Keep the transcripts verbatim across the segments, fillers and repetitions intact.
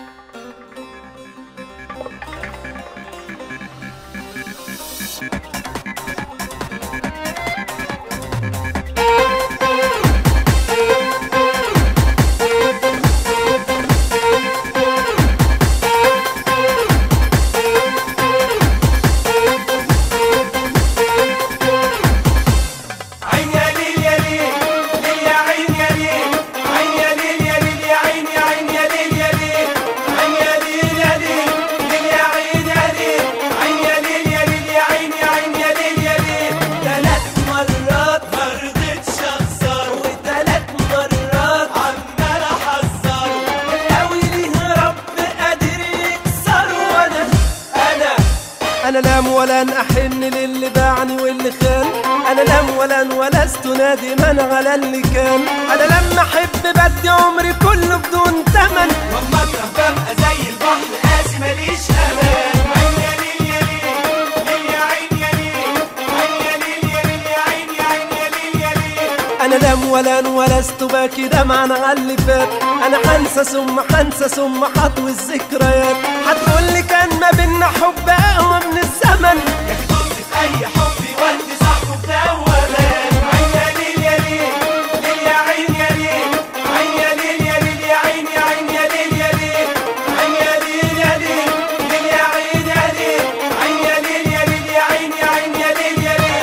أنا لا ولا أحن للي باعني واللي خان، أنا لا ولا ولست نادما على اللي كان. أنا لما أحب بدي عمري كله بدون تمن، وأما أكره ببقى زي البحر قاسي ماليش أمان. عين يا ليل يا ليل ليل يا عين يا ليل، عين يا ليل يا ليل يا عين يا عين يا ليل يا ليل. أنا لا ولا ولست باكي دمعا على اللي فات، أنا حنسى ثم حنسى ثم حطوي الذكريات. هتقولي كان ما بينا حب أقوى من الزمن، يا أخي طز في أي حب يودي صاحبه في دوامات. عين يا ليل يا ليل ليل يا عين يا ليل، عين يا ليل يا ليل يا عين يا عين يا ليل يا ليل، عين يا ليل يا ليل ليل يا عين يا ليل، عين يا ليل يا ليل يا عين يا عين يا ليل يا ليل.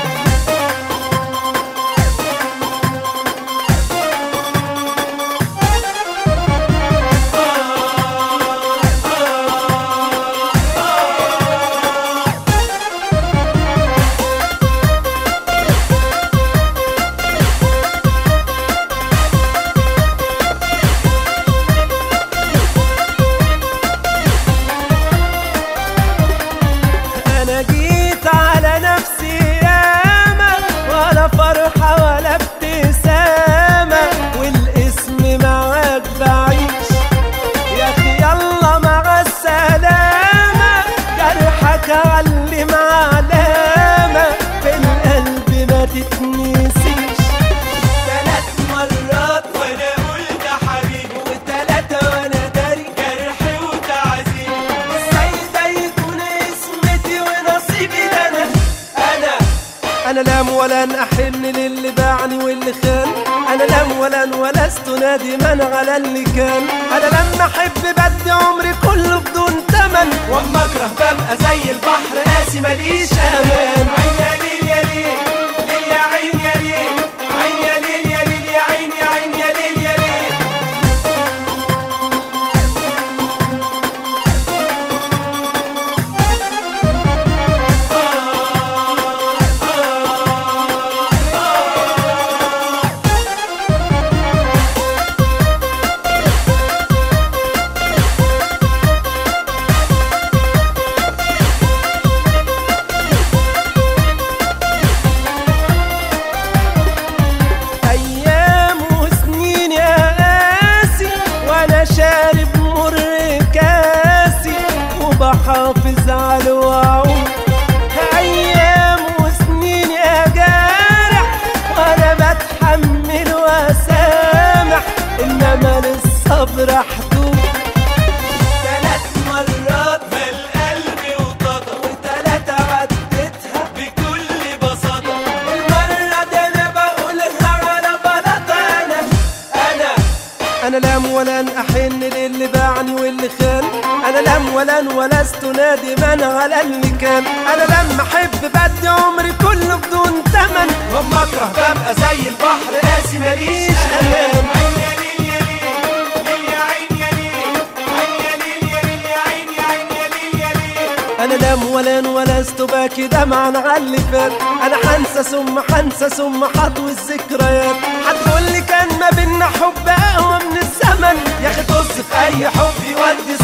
علم علامة في القلب ما تتنسيش. ثلاث مرات وانا قلت حبيبي، وثلاثة وانا داري جرحي وتعذيب. ازاي ده يكون اسمتي ونصيبي ده انا انا انا لا ولا احن للي باعني واللي خان، انا لا ولا ولست نادما على اللي كان. انا لما احب بدي عمري كله بدون تمن، واما اكره ببقى زي البحر قاسي ماليش امان. عين يا ليل يا ليل ليل يا عين يا ليل، عين يا ليل يا ليل يا عين يا عين يا ليل يا ليل. حافظ على الوعود، أيام وسنين يا جارح، وأنا بتحمل وأسامح، إنما للصبر حدود. ثلاث مرات بالقلب وطاطا، وثلاثة عدتها بكل بساطة. المرة دي أنا بقولها على بلاطة. أنا أنا أنا لا ولا أحن للي باعني واللي خان، أنا لم ولا ولست نادما على اللي كان. أنا لما أحب بدي عمري كله بدون تمن، واما أكره ببقى زي البحر قاسي ماليش أمان. عين يا ليل يا ليل ليل يا عين يا ليل، عين يا ليل يا ليل يا عين يا عين يا ليل يا ليل. أنا لم ولا ولست باكي دمعا على اللي فات، أنا حنسى ثم حنسى ثم حطوي الذكريات. هتقولي كان ما بينا حب أقوى من الزمن، يا أخي طز في أي حب يودي